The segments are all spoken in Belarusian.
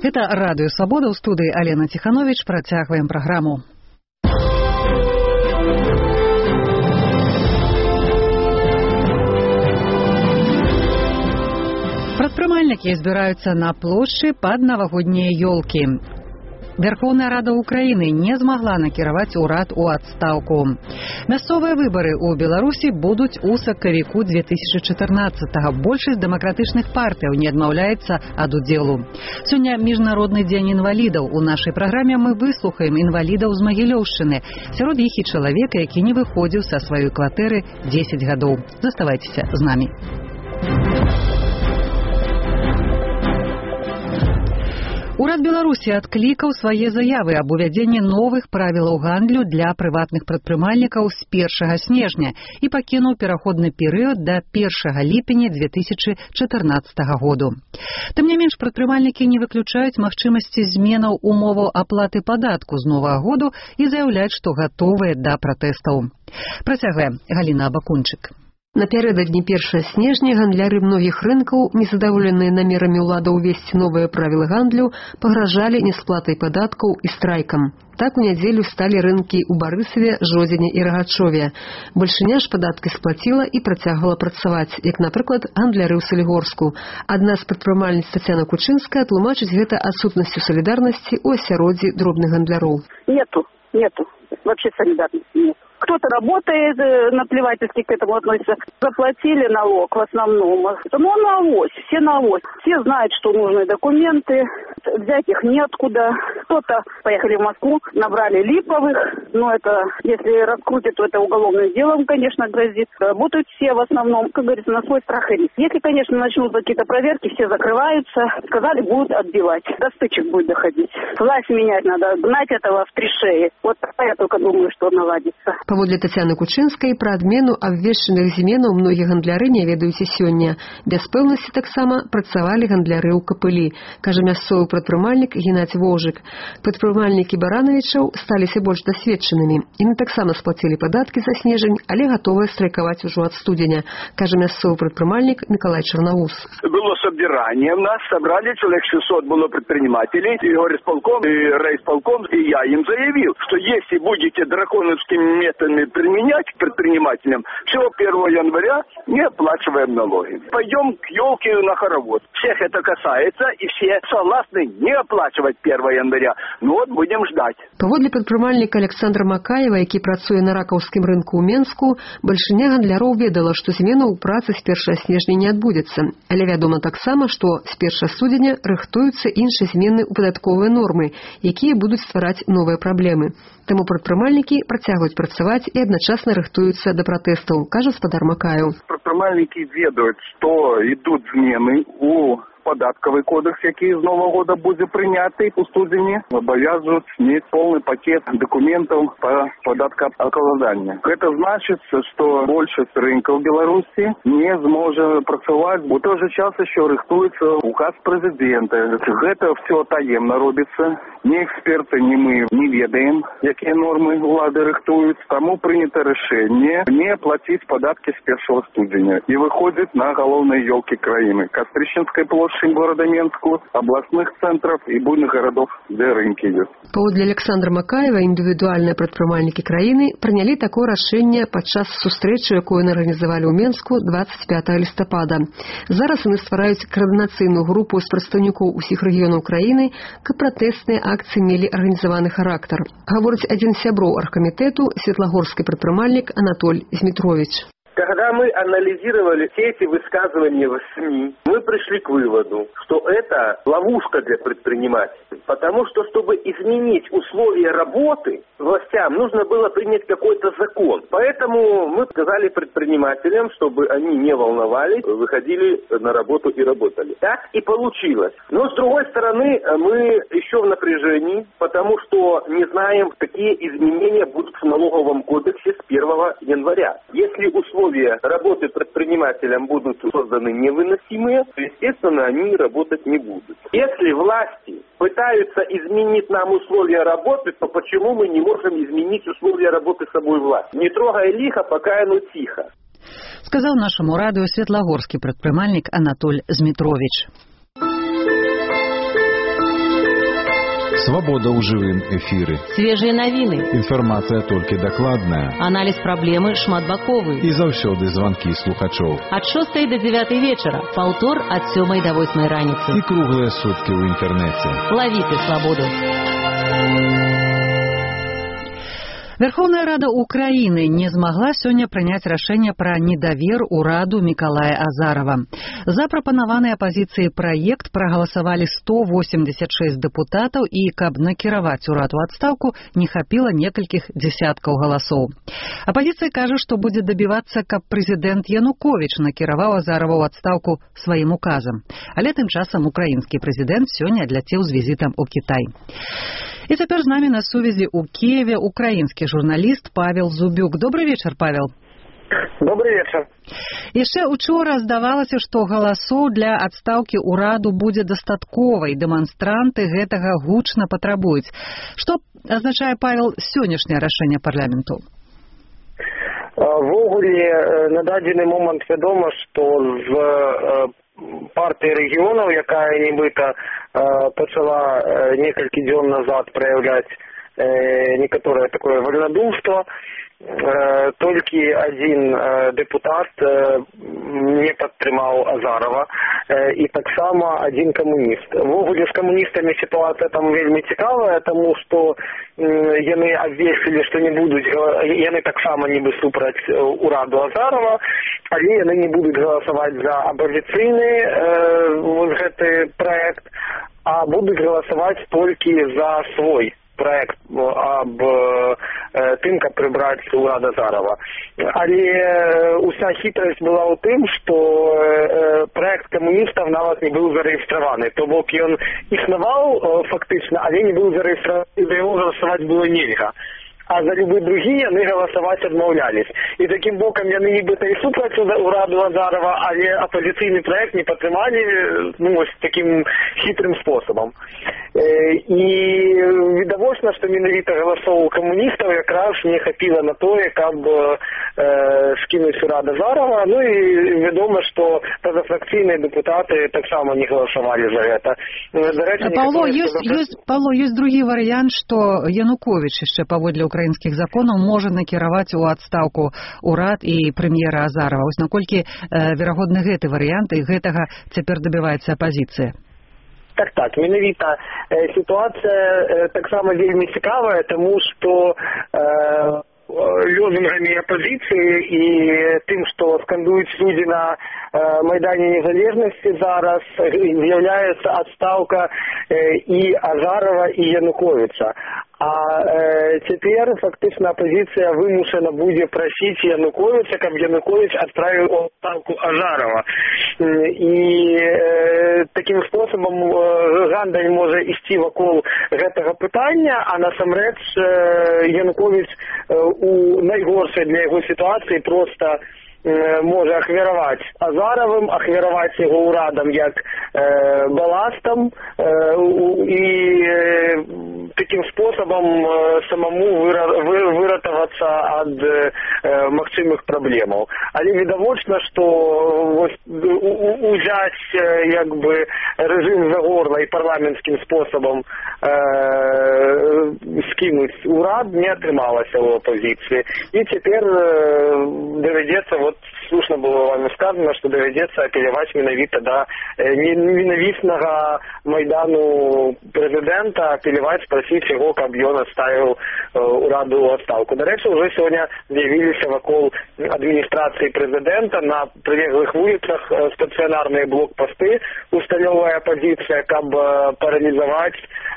Гэта Радыё Свабода, ў студыі Алена Тиханович. Працягваем праграму. Прадпрымальнікі збіраюцца на плошчы пад навагоднія ёлкі. Верховная Рада Украины не змогла накіраваць урад у адстаўку. Мясцовыя выбары ў Беларусі будуць у сакавіку 2014-го. Большасць дэмакратычных партыяў не адмаўляецца ад удзелу. Сёння міжнародны дзень інвалідаў. У нашай праграме мы выслухаем інвалідаў з Магілёўшчыны. Сярод іх і чалавека, які не выходзіў са сваёй кватэры 10 гадоў. Заставайцеся з намі. Урад Беларусі адклікаў свае заявы аб увядзенні новых правілаў гандлю для прыватных прадпрымальнікаў з 1 снежня і пакінуў пераходны перыяд да 1 ліпеня 2014 году. Тым не менш, прадпрымальнікі не выключаюць магчымасці зменаў умоваў аплаты падатку з новага году і заяўляюць, што гатовыя да пратэстаў. Працягвае Галіна Абакунчык. Напярэдадні 1 снежня гандляры многіх рынкаў, незадаволеныя намерамі ўлады ўвесці новыя правілы гандлю, пагражалі несплатай падаткаў і страйкам. Так у нядзелю сталі рынкі ў Барысаве, Жодзіне і Рагачове. Большыня ж падаткі сплаціла і працягвала працаваць, як, напрыклад, гандляры ў Салігорску. Адна з прадпрымальніц Тацяна Кучынская тлумачыць гэта адсутнасцю салідарнасці ў асяроддзі дробных гандляроў. Нету. Вообще солидарности нет. Кто-то работает, наплевательски к этому относится. Заплатили налог в основном. Ну, на авось, все на авось. Все знают, что нужны документы. Взять их неоткуда. Кто-то поехали в Москву, набрали липовых. Но это, если раскрутят, то это уголовным делом, конечно, грозит. Работают все в основном, как говорится, на свой страх и риск. Если, конечно, начнут какие-то проверки, все закрываются. Сказали, будут отбивать. До стычек будет доходить. Власть менять надо, гнать этого в 3 шеи. Вот я только думаю, что наладится. Паводле Тацяны Кучынскай, пра адмену абвешчаных зменаў многія гандляры не ведаюць і сёння. Без пэўнасці таксама працавалі гандляры ў Капылі, кажа мясцовы прадпрымальнік Геннадзь Вожык. Прадпрымальнікі Баранавічаў сталіся больш дасведчанымі. Яны таксама сплацілі падаткі за снежань, але гатовыя страйкаваць ужо ад студзеня, кажа мясцовы прадпрымальнік Миколай Черноус. Было собирание у нас, собрали человек 600 было предпринимателей, и горисполком, и райисполком, и я им заявил, что если будете драконовскими методами применять к предпринимателям, всего 1 января не оплачиваем налоги. Пойдем к елке на хоровод. Всех это касается, и все согласны не оплачивать 1 января. Ну вот, будем ждать. Паводле прадпрымальніка Александра Макаева, які працуе на ракаўскім рынку ў Менску, большыня гандляроў ведала, што змена ў працы з 1 снежня не адбудзецца. Але вядома таксама, што з 1 студзеня рыхтуюцца іншыя змены ў падатковыя нормы, якія будуць ствараць новыя праблемы. Таму прадпрымальнікі працягваюць працаваць і адначасна рыхтуюцца да пратэстаў, кажа гаспадар Макаеў. Прадпрымальнікі ведаюць, што ідуць змены у податковый кодекс, який з Нового года буде прийнятий у студені, обов'язують мати повний пакет документів по податкообкладанню. Це значить, що більшість ринків в Білорусі не зможе працювати. У той же час ще рихтується указ президента. Це все таємно робиться. Ні експерти, ні ми не ведаємо, які норми влади рихтують. Тому прийнято рішення не платити податки з 1 студеня. І виходить на головні елки країни. Кострищенської площади города Менску, областных центров и буйных городов, где рынки идут. Паводле Александра Макаева, індывідуальныя прадпрымальнікі краіны прынялі такое рашэнне падчас сустрэчы, якую арганізавалі ў Менску 25 лістапада. Зараз яны ствараюць каардынацыйную групу з прадстаўнікоў усіх рэгіёнаў краіны, каб пратэсныя акцыі мелі арганізаваны характар. Гаворыць адзін з сяброў аргкамітэту, светлагорскі прадпрымальнік Анатоль Змітрович. Когда мы анализировали все эти высказывания в СМИ, мы пришли к выводу, что это ловушка для предпринимателей. Потому что, чтобы изменить условия работы, властям нужно было принять какой-то закон. Поэтому мы сказали предпринимателям, чтобы они не волновались, выходили на работу и работали. Так и получилось. Но, с другой стороны, мы еще в напряжении, потому что не знаем, какие изменения будут в налоговом кодексе с 1 января. Если условия работы предпринимателям будут созданы невыносимые, то, естественно, они работать не будут. Если власти пытаются изменить нам условия работы, то почему мы не можем изменить условия работы самой власти? Не трогай лихо, пока оно тихо. Сказал нашему радио светлагорский предприниматель Анатоль Змитрович. Свабода ў жывым эфіры. Свежыя навіны. Інфармацыя толькі дакладная. Аналіз праблемы шматбаковы. І заўсёды званкі слухачоў. Ад 6 до 9 вечара. Паўтор ад 7 до 8 раніцы. І круглыя суткі ў інтэрнэце. Лавіце свабоду. Верховная Рада Украины не змагла сёння прыняць рашэнне пра недавер ураду Мікалая Азарова. За прапанаваны апазіцыяй праект прагаласавалі 186 дэпутатаў і, каб накіраваць урад у адстаўку, не хапіла некалькіх дзесяткаў галасоў. Апазіцыя кажа, што будзе дабівацца, каб прэзідэнт Януковіч накіраваў Азарова ў адстаўку сваім указам. Але тым часам украінскі прэзідэнт сёння адляцеў з візітам у Кітай. І цяпер з намі на сувязі ў Киеве украінскі журналіст Павел Зубюк. Добрый вечар, Павел. Добрый вечар. Яшчэ учора здавалася, што галасоў для адстаўкі ўраду будзе дастаткова, і дэманстранты гэтага гучна патрабуюць. Што азначае, Павел, сённяшняе рашэнне парламенту? Ввогуле, на дадзены момант вядома, што з партыі рэгіёнаў, якая нібыта пачала некалькі дзён назад праяўляць некаторае такое вольнадумство, толькі адзін дэпутат не падтрымаў Азарова і таксама адзін камуніст. Ввогуле з камуністамі сітуацыя там вельмі цікавая, таму што яны абвесілі, што не будуць, яны таксама нібы супраць ураду Азарова, але яны не будуць галасаваць за апазіцыйны гэты праект, а будуць галасаваць толькі за свой проект об тым, каб прыбраць урад Азарова. Але уся хітрасць была ў тым, што проект камуністаў нават не быў зарэгістраваны. То бок ён існаваў фактычна, але не быў зарэгістраваны, за яго галасаваць было нельга. А за любы другі яны галасаваць адмаўлялись. І такім бокам яны нібыта і супраць ураду Азарова, але апазіцыйны праект не падтрымалі такім хітрым спосабам. І відавочна, што менавіта галасоў камуністаў якраз не хапіла на тое, каб скінуць урад Азарова. Ну і вядома, што пазафракцыйныя дэпутаты таксама не галасавалі за гэта. Павло, ёсць другі варыянт, што Януковіч яшчэ паводле украінскіх законаў можа накіраваць у адстаўку ўрад і прэм'ера Азарова. Вось наколькі верагодны гэты варыянт, і гэтага цяпер дабіваецца апазіцыя? Так, менавіта сітуацыя таксама вельмі цікавая, таму што лозунгамі апазіцыі і тым, што скандуюць людзі на Майдане Незалежнасці зараз, з'яўляецца адстаўка і Азарова, і Януковіча. А цяпер фактычна апазіцыя вымушана будзе прасіць Януковіча, каб Януковіч адправіў у адстаўку Азарова. І такім спосабам гандаль можа ісці вакол гэтага пытання, а насамрэч Януковіч у найгоршай для яго сітуацыі проста можа ахвяраваць Азаровым, ахвяраваць яго ўрадам як баластам і такім спосабам самому выратавацца ад магчымых праблемаў. Але відавочна, што узяць рэжым за горла і парламенцкім спосабам скінуць урад не атрымалася ў апозіцыі. І цяпер давядзецца, слушна было вами сказано, што давядзецца апеляваць менавіта да ненавіснага Майдану прэзідэнта, апеляваць, прасіць яго, каб ён адставіў ураду ў адстаўку. Дарэчы, ўжо сёння з'явіліся вакол адміністрацыі прэзідэнта на прылеглых вуліцах стацыянарныя блокпасты, усталёвая апазіцыя, каб паралізаваць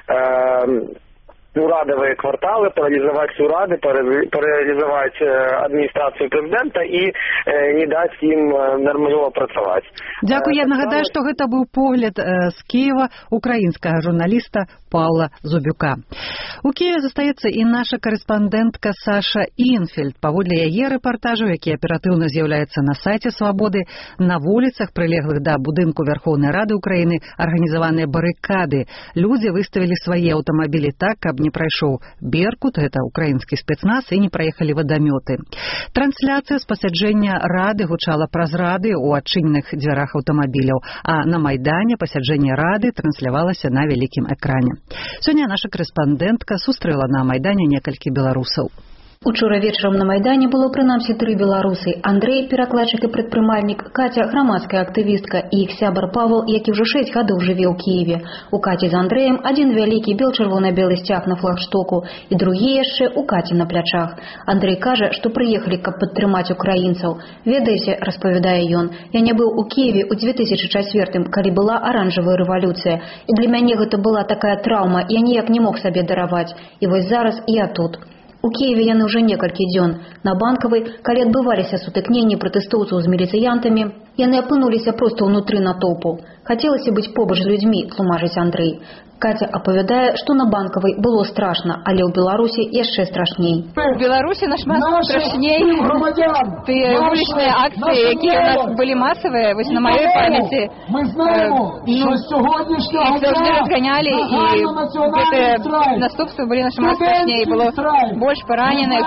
урадовые кварталы, парализовать урады, парализовать администрацию президента и не дать им нормально працаваць. Дякую. Я нагадаю, што гэта быў погляд з Киева украінскага журналіста Павла Зубюка. У Киеве застаецца і наша карэспандэнтка Саша Інфельд. Паводле яе рэпартажаў, які аператыўна з'яўляецца на сайце Свабоды, на вуліцах, прылеглых да будынку Верховнай Рады Украіны, арганізаваныя барыкады. Людзі выставілі свае аўтамабілі так, каб не прайшоў «Беркут», гэта украінскі спецназ, і не праехалі вадамёты. Трансляцыя з пасяджэння Рады гучала праз рады ў адчыненых дзвярах аўтамабіляў, а на Майдане пасяджэнне Рады транслявалася на вялікім экране. Сёння наша корэспандэнтка сустрэла на Майдане некалькі беларусаў. Учора вечарам на Майдане было прынамсі 3 беларусы. Андрэй, перакладчык і прадпрымальнік, Катя, грамадская актывістка, і іх сябар Павел, які ўжо 6 гадоў жыве ў Кіеве. У Каці з Андрэем адзін вялікі бел-чырвона-белы сцяг на флагштоку і другі яшчэ ў Каці на плячах. Андрэй кажа, што прыехалі, каб падтрымаць украінцаў. Ведаеце, распавядае ён, я не быў у Кіеве ў 2004, калі была аранжавая рэвалюцыя. І для мяне гэта была такая траўма, я ніяк не мог сабе дараваць. І вось зараз я тут. У Киеве яны ўжо некалькі дзён. На Банкавай, калі адбываліся сутыкненні пратэстоўцаў з міліцыянтамі, яны апынуліся проста ўнутры натоўпу. Хацелася быць побач з людзьмі, тлумачыць Андрэй. Катя апавядае, што на Банкавай было страшна, але ў Беларусі яшчэ страшней. У Беларусі нашмат страшней. Тыя вулічныя акцыі, якія ў нас былі масавыя, вось на маёй памяці, іх заўжды разганялі, і гэтыя наступствы былі нашмат страшней. Было больш параненых,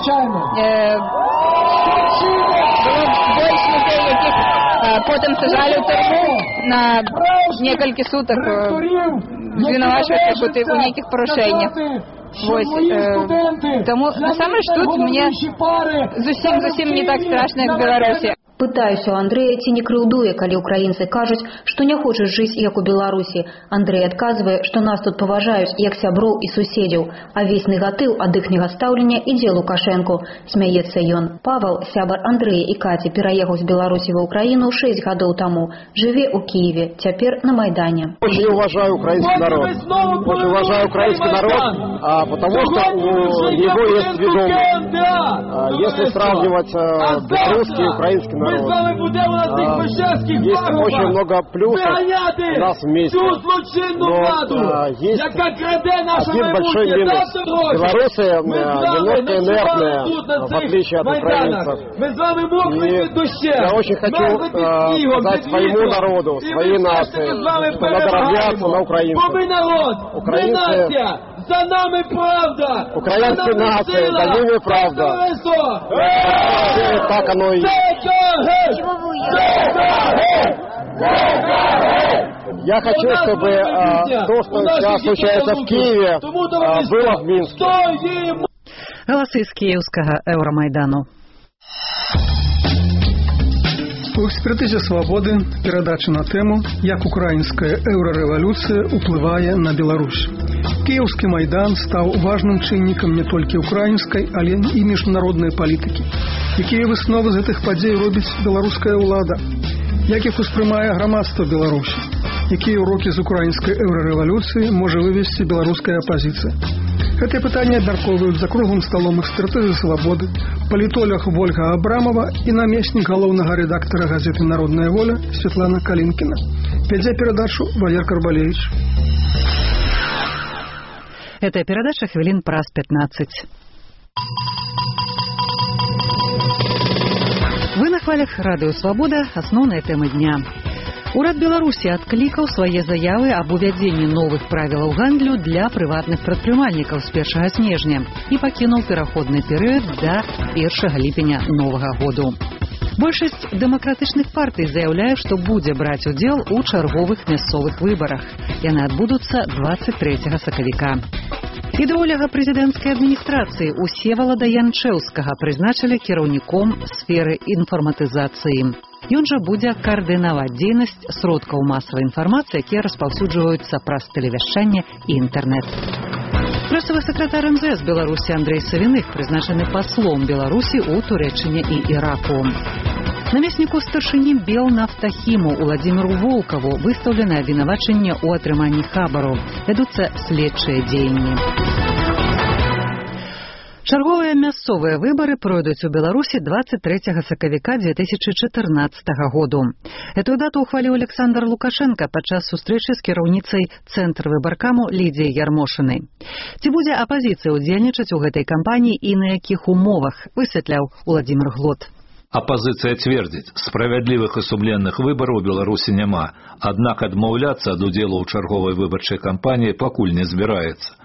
было больш людзей, якіх потым сажалі ў турму на некалькі сутак, звінавачваюць у нейкіх парушэннях. Таму насамрэч тут мне зусім не так страшна, як у Беларусі. Пытаюся у Андрэя, ці не крыўдуе, калі украінцы кажуць, што не хочуць жыць, як у Беларусі. Андрэй адказвае, што нас тут паважаюць, як сяброў і суседзяў, а весь негатыў ад іхняга стаўлення ідзе Лукашэнку, смяецца ён. Павел, сябар Андрэя і Каці, пераехаў з Беларусі ва Украіну 6 гадоў таму. Жыве ў Киеве, цяпер на Майдане. Очень уважаю украинский народ. Очень уважаю украинский народ, потому что у него есть ведомость. Если сравнивать белорусский и украинский народ, есть очень много плюсов у нас вместе, но есть один большой минус. Белорусы немножко инертные, в отличие от украинцев. И я очень хочу сказать своему народу, своей нации, что надо равняться на украинцев. За нами правда! Украинская нация, за ними правда. Так оно и есть. Я хочу, чтобы то, что сейчас случается в Киеве, было в Минске. Голосы з київського Евромайдану. У экспертызе «Свабоды» перадача на тэму «Як украінская еўрарэвалюцыя ўплывае на Беларусь». Кіеўскі майдан стаў важным чыннікам не толькі украінскай, але і міжнароднай палітыкі. Якія высновы з гэтых падзей робіць беларуская ўлада? Як іх успрымае грамадства Беларусі? Якія ўрокі з украінскай еўрарэвалюцыі можа вывесці беларуская апазіцыя? Гэтыя пытанні абмяркоўваюць за круглым сталом экспертызы «Свабоды» палітолог Вольга Абрамова і намеснік галоўнага рэдактара газеты «Народная воля» Светлана Калінкіна. Вядзе перадачу Валер Карбалевич. Эта передача хвилин праз 15. Вы на хвалях Радыё Свабода. Асноўныя тэмы дня. Урад Беларусі адклікаў свае заявы аб увядзенні новых правілаў гандлю для прыватных прадпрымальнікаў з 1 снежня і пакінуў пераходны перыяд да 1 ліпеня новага году. Большасць дэмакратычных партый заяўляе, што будзе браць удзел у чарговых мясцовых выбарах. Яны адбудуцца 23 сакавіка. Ідэоляга прэзідэнцкай адміністрацыі Усевалада Янчэўскага прызначылі кіраўніком сферы інфарматызацыі. Ён жа будзе каардынаваць дзейнасць сродкаў масавай інфармацыі, якія распаўсюджваюцца праз тэлевяшчанне і інтэрнэт. Прэсавы сакратар МЗС Беларусі Андрэй Савіных прызначаны паслом Беларусі ў Турэччыне і Іраку. Намесніку старшыні Белнафтахіму Уладзіміру Волкаву выстаўлена абвінавачанне ў атрыманні хабару. Вядуцца следчыя дзеянні. Чарговыя мясцовыя выбары пройдуць у Беларусі 23 сакавіка 2014 году. Эту дату ухваліў Александр Лукашенко падчас сустрэчы з кіраўніцай Цэнтр выбаркаму Лідзіяй Ярмошынай. Ці будзе апазіцыя ўдзельнічаць у гэтай кампаніі і на якіх умовах, высвятляў Уладзімір Глот. Апозиция твердит, справедливых и сумленных выборов у Беларуси нема, однако адмаўляцца ад удзелу ў чарговай выбарчай кампаніі пакуль не збіраецца.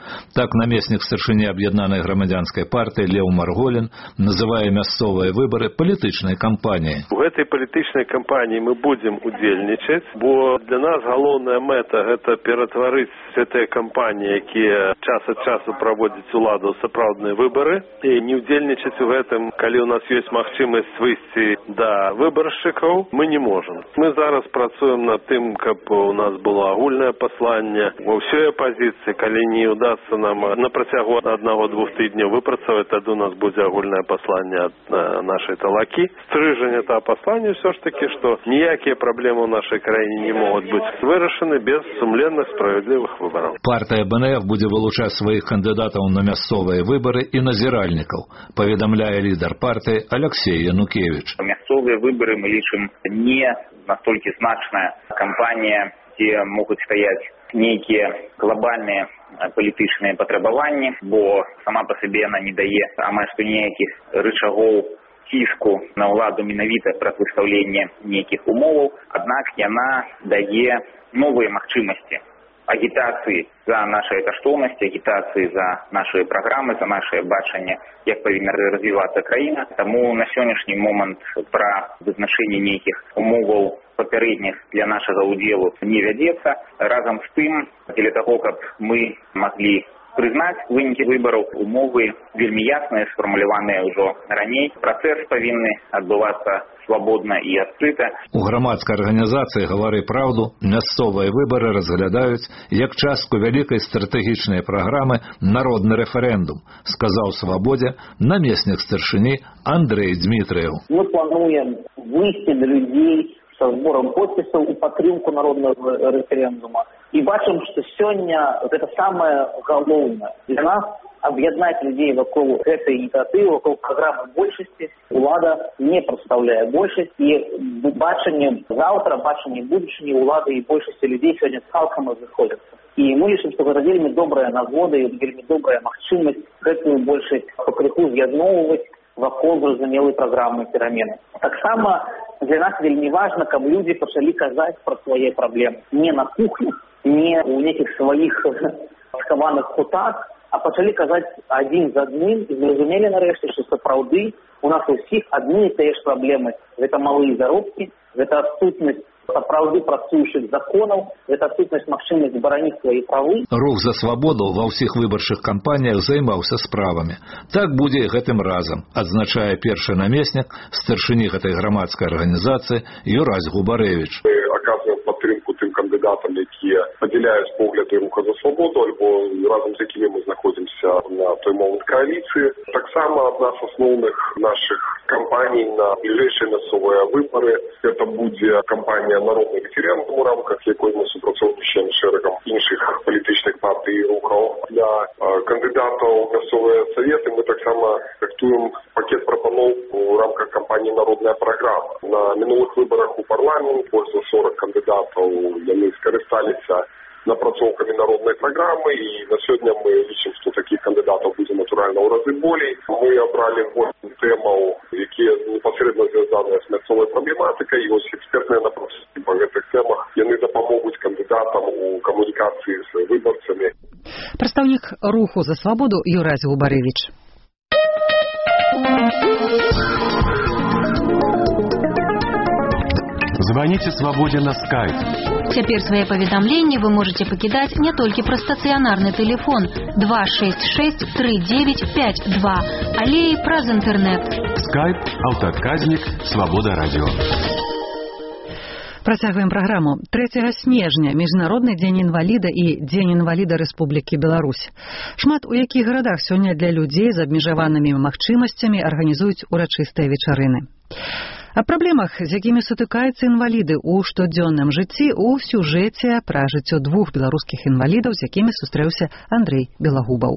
Так намеснік старшыні аб'яднанай грамадзянскай партыі Леў Марголін называе мясцовыя выбары палітычнай кампаніяй. У гэтай палітычнай кампаніі мы будзем удзельнічаць, бо для нас галоўная мэта – гэта ператварыць гэтыя кампаніі, якія час ад часу праводзяць уладу сапраўдныя выбары, і не удзельнічаць у гэтым, калі у нас ёсць магчымасць выйсці да выбаршчыкаў, мы не можам. Мы зараз працуем над тым, каб у нас было агульнае пасланне ва ўсёй апазіцыі. Калі не ўдасца нам на працягу 1-2 тыдняў выпрацаваць, тады у нас будзе агульнае пасланне ад нашай талакі. Стрыжань этого паслання ўсё ж такі, што ніякія праблемы ў нашай краіне не могуць быць вырашаны без сумленных, справядлівых выбараў. Партыя БНФ будзе вылучаць сваіх кандыдатаў на мясцовыя выбары і назіральнікаў, паведамляе лідар партыі Алексей Янукевич. Мясцовыя выбары мы лічым не настолькі значная кампанія, дзе могуць стаяць нейкія глобальныя палітычныя патрабаванні, бо сама па сабе яна не дае амаль што ніякіх рычагоў ціску на ўладу менавіта праз выстаўленне нейкіх умоваў, аднак яна дае новыя магчымасці агітацыі за нашыя каштоўнасці, агітацыі за нашыя праграмы, за нашае бачанне, як павінна развівацца краіна. Таму на сённяшні момант пра вызначэнне нейкіх умоваў папярэдніх для нашага ўдзелу не вядзецца. Разам з тым, для таго, каб мы маглі прызнаць вынікі выбараў, умовы вельмі ясныя, сфармуляваныя ўжо раней. Працэс павінны адбывацца свабодна і адкрыта. У грамадскай арганізацыі «Гавары праўду» мясцовыя выбары разглядаюць як частку вялікай стратэгічнай праграмы «Народны рэферэндум», сказаў «Свабодзе» намеснік старшыні Андрей Дмітрыеў. Мы плануем выйсці да людзей со збором подпісаў у падтрымку народнага рэферэндума. І бачым, што сёння гэта самае галоўнае для нас аб'яднаць людзей вакол гэтай ініцыятывы, вакол праграмы большасці. Улада не прадстаўляе большасць, і бачанне заўтра, бачанне будучыні улады і большасці людзей сёння цалкам разыходзяцца. І мы лічым, што гэта вельмі добрая нагода і вельмі добрая магчымасць гэтую большасць пакрыху з'ядноўваць вакол зразумелай праграмы перамены. Таксама для нас вельмі важна, каб людзі пачалі казаць пра свае праблемы. Не на кухнях, не ў нейкіх сваіх схаваных кутах, а пачалі казаць адзін з адным і зразумелі нарэшце, што сапраўды у нас усіх адны і тыя ж праблемы. Гэта малыя заробкі, гэта адсутнасць сапраўды працуючых законаў, гэта адсутнасць магчымасць бараніць свае правы. Рух за свабоду ва ўсіх выбарчых кампаніях займаўся справамі. Так будзе і гэтым разам, адзначае першы намеснік старшыні гэтай грамадскай арганізацыі Юрась Губарэвіч. Мы аказваем падтрымку тым кандыдатам, якія падзяляюць погляды руха за свабоду, альбо разам з якімі мы знаходзімся на той момант кааліцыі. Таксама адна з асноўных нашых кампаній на бліжэйшыя мясцовыя выбары гэта будзе кампанія народны рэферэндум, у рамках якой мы супрацоўнічаем з шэрагам іншых палітычных партый і рухаў. Для кандыдатаў мясцовыя саветы мы таксама рыхтуем пакет прапаноў у рамках кампаніі «Народная праграма». На мінулых выбарах у парламент больш за 40 кандыдатаў яны скарысталіся напрацоўкамі народнай праграмы, і на сёння мы лічым, што такіх кандыдатаў будзе натуральна ў разы болей. Мы абралі 8 тэмаў, якія непасрэдна звязаныя з мясцовай праблематыкай, і вось экспертныя напрацоўкі па гэтых тэмах яны дапамогуць кандыдатам у камунікацыі з выбарцамі. Прадстаўнік руху за свабоду Юрась Губарэвіч. Звоните «Свободе» на Skype. Цяпер свае паведамленні вы можете пакідаць не толькі пра стацыянарны тэлефон 266-3952, але і праз інтэрнэт. Skype, аўтаадказнік, Свобода радио. Працягваем праграму. 3 снежня міжнародны дзень інваліда і дзень інваліда Рэспублікі Беларусь. Шмат у якіх гарадах сёння для людзей з абмежаванымі магчымасцямі арганізуюць урачыстыя вечарыны. О праблемах, з якімі сутыкаюцца інваліды ў штодзённым жыцці, у сюжэце пра жыццё двух беларускіх інвалідаў, з якімі сустрэўся Андрэй Белагубаў.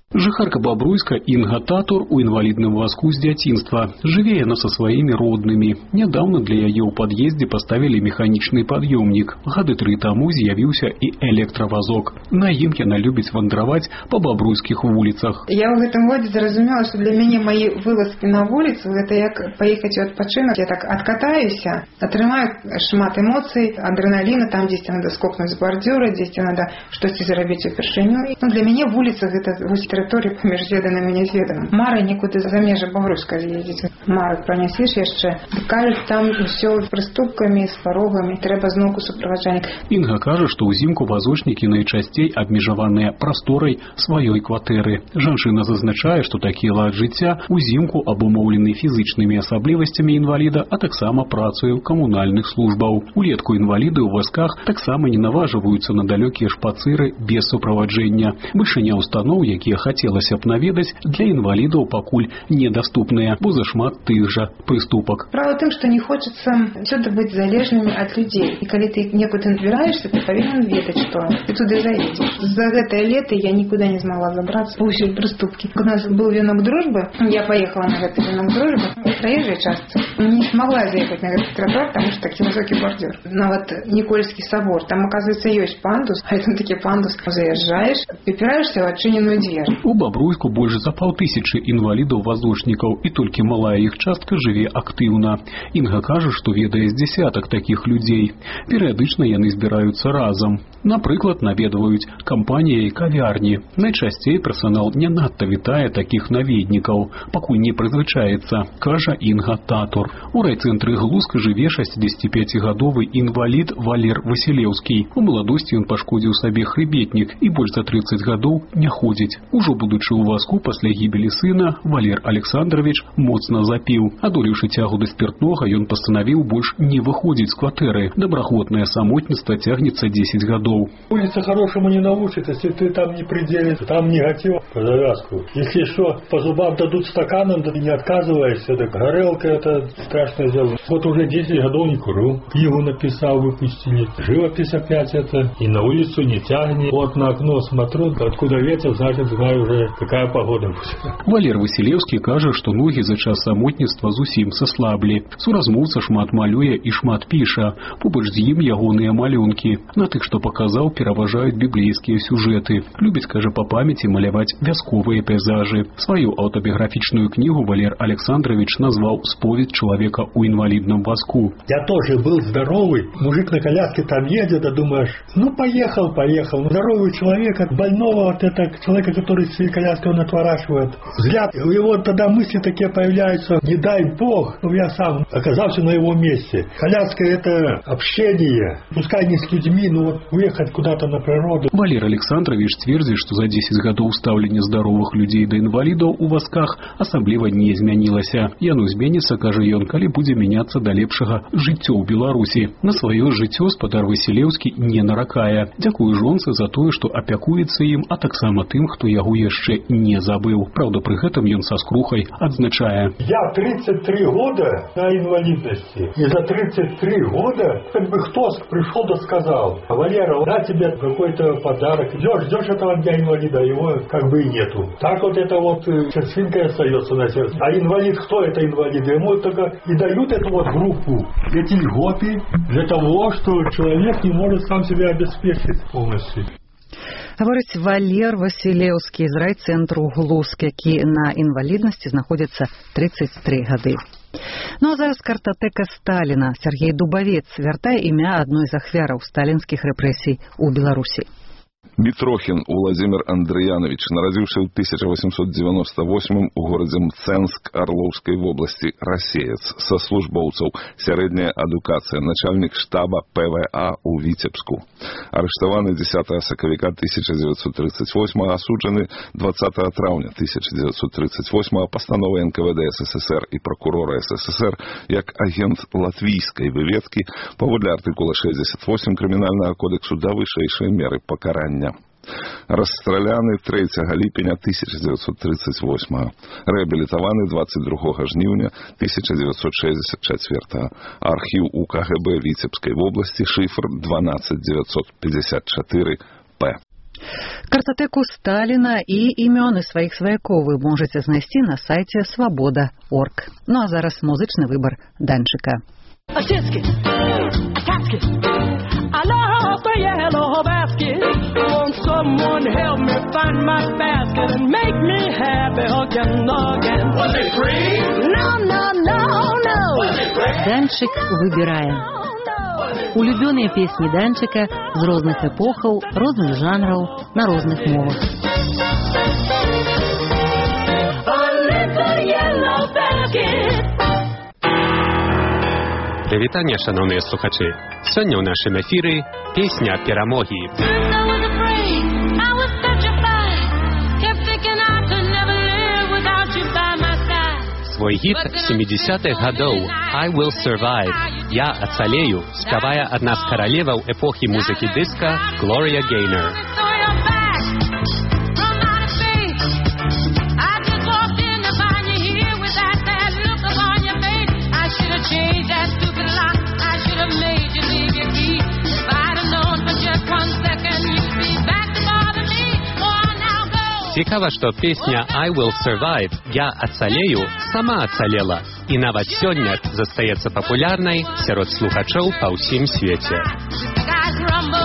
Жыхарка Бабруйска Інга Татур у інвалідным вазку з дзяцінства. Жыве яна са сваімі роднымі. Нядаўна для яе ў пад'ездзе паставілі механічны пад'ёмнік. Гады 3 таму з'явіўся і электравазок. На ім яна любіць вандраваць па бабруйскіх вуліцах. Я ў гэтым годзе зразумела, што для мяне мае вылазкі на вуліцу гэта як паехаць у адпачынак. Я так адкатаюся, атрымаю шмат эмоцый, адреналіна, там дзесьці надо скокнуць з бардзюра, дзесьці надо штосьці зрабіць упершыню. Для мяне вуліца гэта тэрыторыя паміж зведаным і нязведаным. Мара некуды за межы Бабруйска з'ездзіць. Мары пранясіш яшчэ. Кажуць, там усё прыступкамі, з парогамі, трэба зноўку суправаджальнік. Інга кажа, што ўзімку вазочнікі найчасцей абмежаваныя прасторай сваёй кватэры. Жанчына зазначае, што такі лад жыцця ўзімку абумоўлены фізычнымі асаблівасцямі інваліда, а таксама працаю камунальных службаў. Улетку інваліды ў вазках таксама не наважваюцца на далёкія шпацыры без суправаджэння. Вышыня устаноў, якія хацелася б наведаць, для інвалідаў пакуль недаступныя, бо зашмат тых жа прыступак. Справа ў тым, што не хочацца всюды быць залежнымі ад людзей. І калі ты некуды збіраешся, ты павінен ведаць, што ты туды заедзеш. За гэтае лета я нікуды не змагла забрацца па ўсёй прыступкі. У нас быў венок дружбы, я паехала на гэты венок дружбы у праезжай частцы. Не смогла заехаць на гэты тротуар, таму што такі высокі бардзюр. Нават Нікольскі собор, там, оказывается, ёсць пандус, а там такі пандус. Заязджаеш, упіраешся ў адчыненую дзвер. У Бабруйску больш за 500 інвалідаў-вазочнікаў, і толькі малая іх частка жыве актыўна. Інга кажа, што ведае з дзесятак такіх людзей. Перыядычна яны збіраюцца разам. Напрыклад, наведваюць кампанія і кавярні. Найчасцей персанал не надта вітае такіх наведнікаў, пакуль не прызвычаецца, кажа Інга Татур. У райцэнтры Глузка жыве 65-гадовы інвалід Валер Васілеўскі. У маладосці ён пашкодзіў сабе хрыбетнік і больш за 30 гадоў не ходзіць. Ужо будучы ў вазку пасля гібелі сына, Валер Александрович моцна запіў. Адолеўшы цягу да спіртнога, ён пастанавіў больш не выходзіць з кватэры. Добраахвотнае самотніцтва цягнецца 10 гадоў. Улица хорошему не научит, если ты там не пределишь, там негатив по завязку. Если что, по зубам дадут стаканом, да ты не отказываешься, так горелка это страшное дело. Вот уже 10 годов не курю, книгу написал, выпустили, живопись опять это, и на улицу не тягнет. Вот на окно смотрю, откуда ветер, значит, знаю уже, какая погода будет. Валер Васілеўскі кажа, што ногі за час самотніцтва зусім саслаблі. Суразмоўца шмат малюе і шмат піша. Побач з ім ягоныя малюнкі. На тых, што паказаў, пераважаюць біблейскія сюжэты. Любіць, кажа, па памяці маляваць вясковыя пейзажы. Сваю аўтабіяграфічную кнігу Валер Александрович назваў «Споведь человека у инвалидном вазку». Я тоже был здоровый. Мужик на коляске там едет, а думаешь, ну поехал. Здоровый человек от больного, вот это человека, который с коляской он отворачивает. Взгляд, у него тогда мысли такие появляются, не дай бог, я сам оказался на его месте. Коляска это общение, пускай не с людьми, но вот уехать куда-то на природу. Валер Александрович цвердзіць, што за 10 гадоў стаўленне здаровых людзей да інвалідаў у вазках асабліва не змянілася. Яно зменіцца, кажа ён, калі будзе мяняцца да лепшага жыццё ў Беларусі. На сваё жыццё спадар Васілеўскі не наракае. Дзякуе жонцы за тое, што апякуецца ім, а таксама тым, хто яго яшчэ не забыў. Праўда, пры гэтым ён са скрухай адзначае. Я 33 года на инвалидности. И за 33 года как бы кто пришел да сказал: Валера, на тебе какой-то подарок. Ждешь этого дня инвалида, его как бы и нету. Так вот это вот черствинка остается на сердце. А инвалид, кто это инвалид? Ему только и дают эту вот группу, эти льготы для того, что человек не может сам себя обеспечить полностью. Гаворыць Валер Васілеўскі з райцэнтру Глузк, які на інваліднасці знаходзіцца 33 гады. Ну а зараз картатэка Сталіна. Сергей Дубавец вяртае імя адной з ахвяраў сталінскіх рэпрэсій у Беларусі. Мітрохін Владзімір Андрыянович нарадзіўся ў 1898 у горадзе Мцэнск Арлоўскай вобласці, расеец, са службоўцаў, сярэдняя адукацыя, начальнік штаба ПВА ў Віцебску. Арыштаваны 10 сакавіка 1938, асуджаны 20 траўня 1938 пастановай НКВД СССР і прокурора СССР як агент латвійскай выведкі паводле артыкула 68 Крымінальнага кодексу да вышэйшай меры пакарання. Расстраляны 3 ліпеня 1938, рэабілітаваны 22 жніўня 1964. Архіў УКГБ Віцебскай вобласці, шыфр 12954-П. Картатэку Сталіна і імёны сваіх сваякоў вы можаце знайсці на сайце свабода.орг. Ну а зараз музычны выбар Данчыка. I love the yellow basket. Won't someone help me find my basket and make me happy again? Was it green? No. Данчык выбірае. Улюбёныя песні Данчыка з розных эпохаў, розных жанраў, на розных мовах. Прывітанне, шановныя слухачы. Сёння ў нашым эфіры песня перамогі. Свой гіт 70-х гадоў «I Will Survive» «Я ацалею» спявае адна з каралеваў эпохі музыкі дыска Глорія Гейнер. Цікава, што песня «I Will Survive» «Я ацалею» сама ацалела і нават сёння застаецца папулярнай сярод слухачоў па ўсім свеце.